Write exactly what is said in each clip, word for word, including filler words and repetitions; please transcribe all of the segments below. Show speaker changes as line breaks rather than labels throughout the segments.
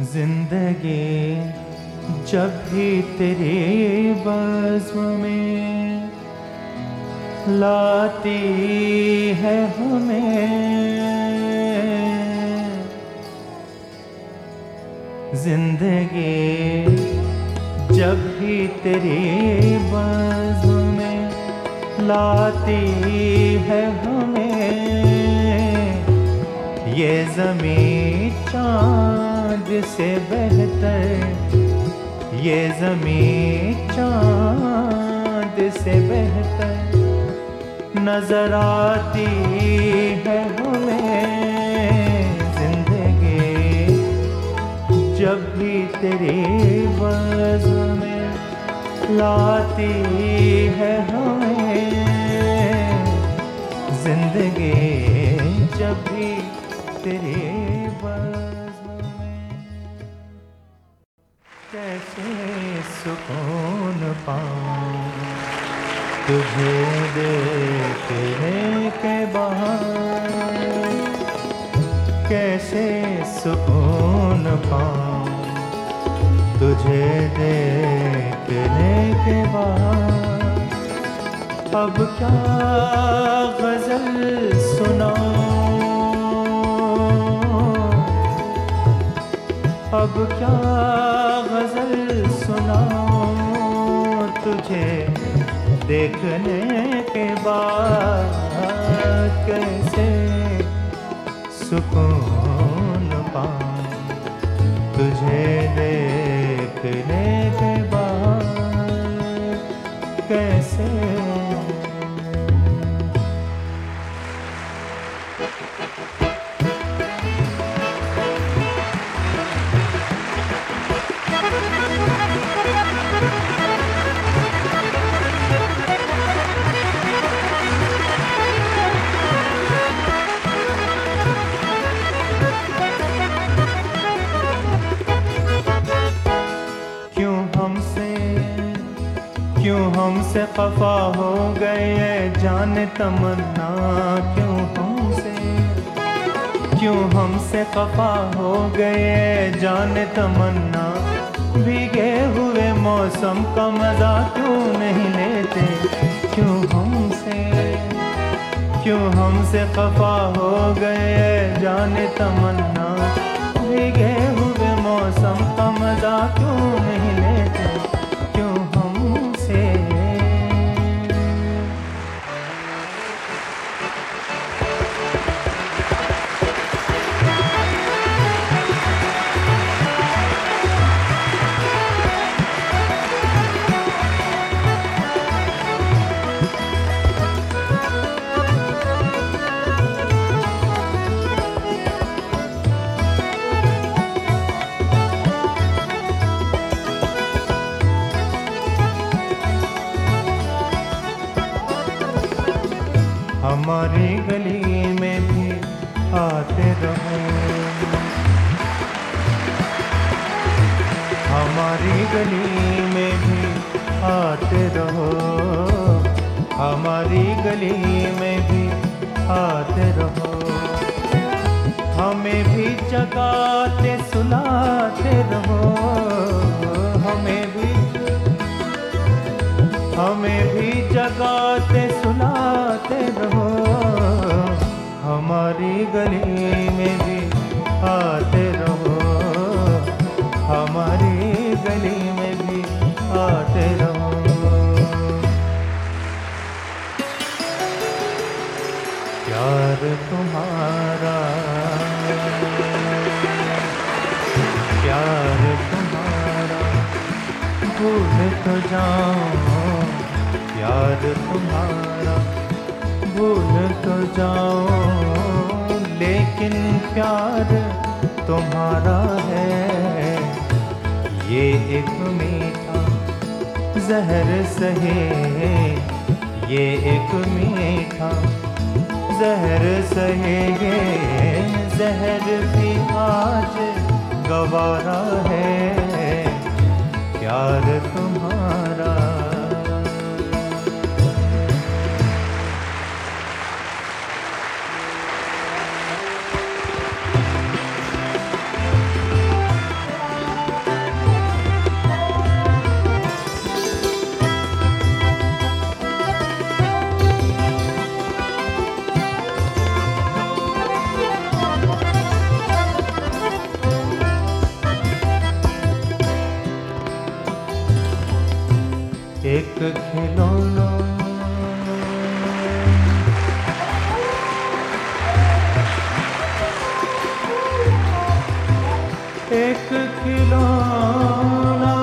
जिंदगी जब भी तेरे बज़्म में लाती है हमें, जिंदगी जब भी तेरे बज़्म में लाती है हमें, ये ज़मीं चाँद से बेहतर, ये ज़मीं चाँद से बेहतर नजर आती है हमें। जिंदगी जब भी तेरे बज़्म में लाती है हमें, जिंदगी जब भी तेरे बज़्म में, कैसे सुकून पाऊं तुझे देखने के बाद, कैसे सुकून पाऊं तुझे देखने के बाद। अब क्या गज़ल सुनाऊं, अब क्या गज़ल सुनाऊं तुझे देखने के बाद। कैसे सुकून पाऊं तुझे देखने के बाद, कैसे। क्यों हमसे खफा हो गए जाने तमन्ना, क्यों हमसे क्यों हमसे खफा हो गए जाने तमन्ना। भीगे हुए मौसम का मजा क्यों नहीं लेते, क्यों हमसे क्यों हमसे खफा हो गए जाने तमन्ना। भीगे हुए मौसम का मजा क्यों नहीं लेते, क्यों हमसे। हमारी गली में भी आते रहो, हमारी गली में भी आते रहो, हमारी गली में भी आते रहो। हमें भी जगाते सुलाते रहो, हमें भी हमें भी जगाते सुलाते रहो। हमारी गली में भी आते रहो, हमारी गली में भी आते रहो। प्यार तुम्हारा प्यार तुम्हारा भूल तो जाऊं, प्यार तुम्हारा भूल तो जाऊं। लेकिन प्यार तुम्हारा है ये एक मीठा जहर सहे, ये एक मीठा जहर सहे। जहर भी आज गवारा है प्यार तुम्हारा। खिलौना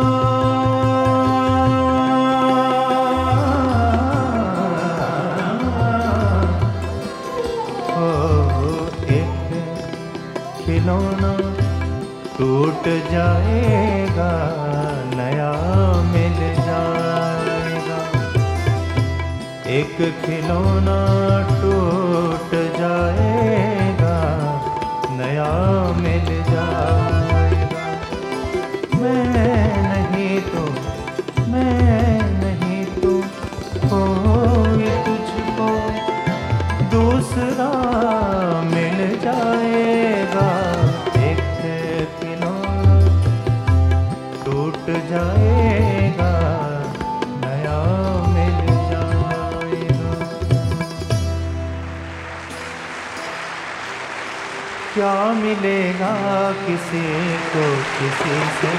ओ एक खिलौना टूट जाएगा, नया मिल जाएगा। एक खिलौना टूट जाएगा, नया मिल जाएगा। मैं नहीं तो मैं नहीं तो कोई तुझको दूसरा मिल जाएगा। एक खिलौना टूट जाएगा, नया मिल जाएगा। क्या मिलेगा किसी को किसी से,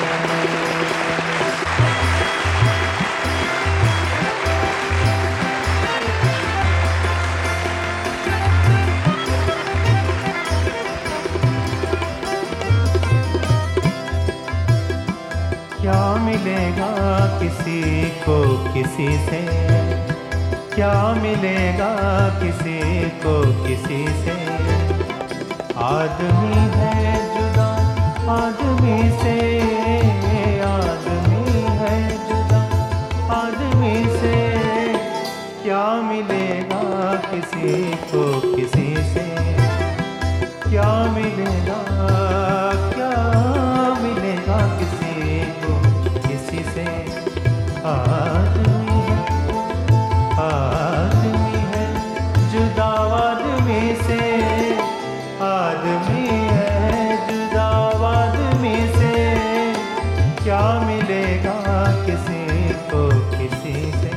क्या मिलेगा किसी को किसी से, क्या मिलेगा किसी को किसी से। आदमी है जुदा आदमी से, आदमी है जुदा आदमी से। क्या मिलेगा किसी को किसी से, क्या मिलेगा क्या मिलेगा किसी को किसी से। आदमी है आदमी है जुदा आदमी से, आदमी है जुदा आदमी से। क्या मिलेगा किसी को किसी से।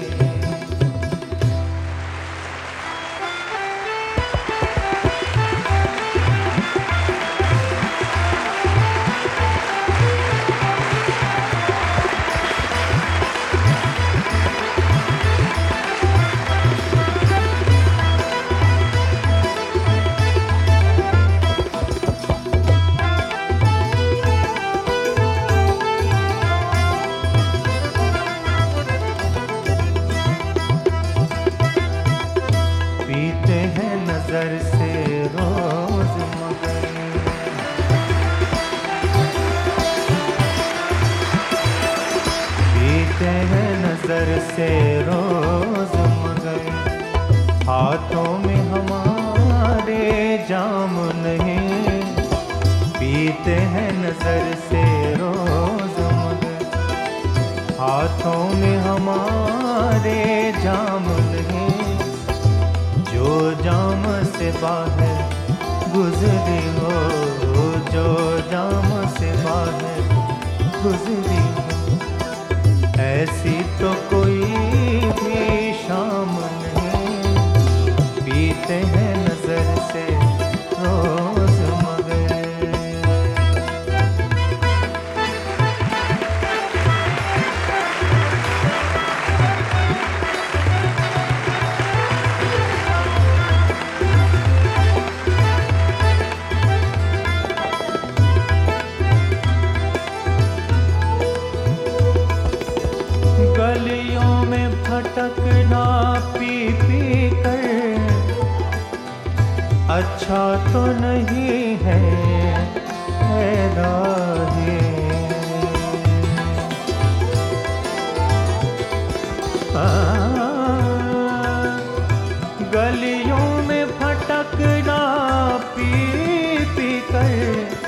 पीते हैं नजर से रोज मगर, पीते हैं नजर से रोज मगर। हाथों में हमारे जाम नहीं, पीते हैं नजर से रोज मगर। हाथों में हमारे जाम नहीं, जो जाम से बाहर गुजरी हो, जो जाम से बाहर गुजरी हो। ऐसी तो कोई भी शाम नहीं, पीते हैं नजर से रोज मगर। गलियों में भटकना पी पी कर अच्छा तो नहीं है, है राहे। गलियों में भटकना पी पी कर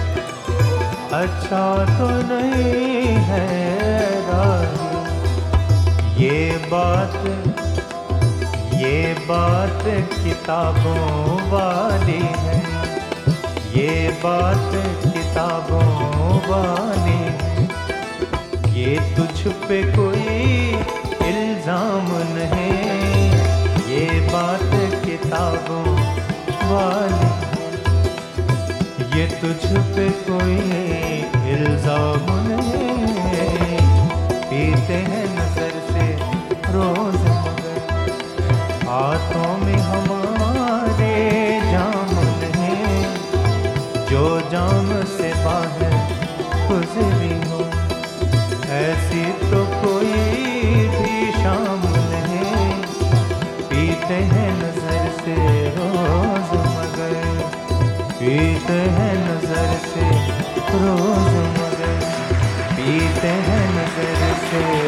अच्छा तो नहीं है राहे। ये बात ये बात किताबों वाली है, ये बात किताबों वाली है। ये तुझ पे कोई इल्जाम नहीं, ये बात किताबों वाली है। ये तुझ पे कोई इल्जाम नहीं, पीते हैं नजर से रोज मगर। हाथों में हमारे जाम नहीं, जो जाम से बाहर पीते हैं नजर से रोज मगर, पीते हैं नजर से